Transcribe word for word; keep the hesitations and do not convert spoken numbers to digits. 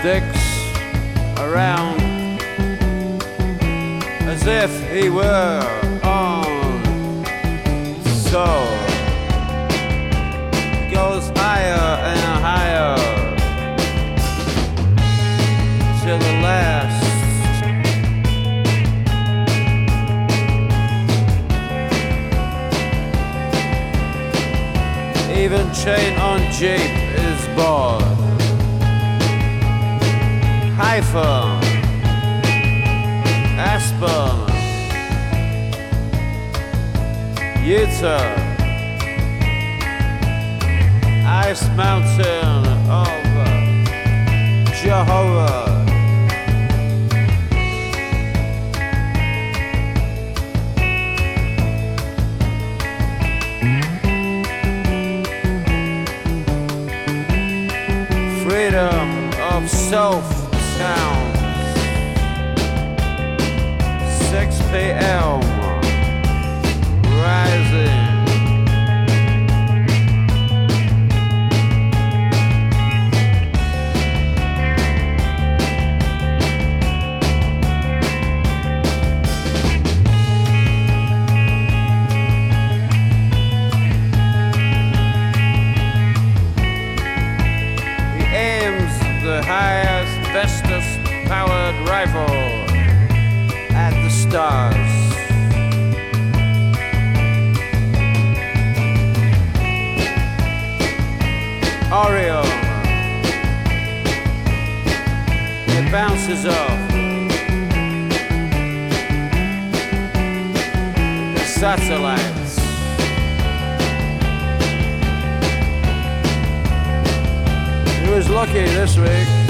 sticks around as if he were on. So he goes higher and higher till the last. Even chain on Jeep is bored. Haifa, Aspen, Utah, Ice Mountain of Jehovah. Freedom of self-sound. six p m Rising. The highest, bestest powered rifle at the stars. Oriole. It bounces off the satellites. He was lucky this week.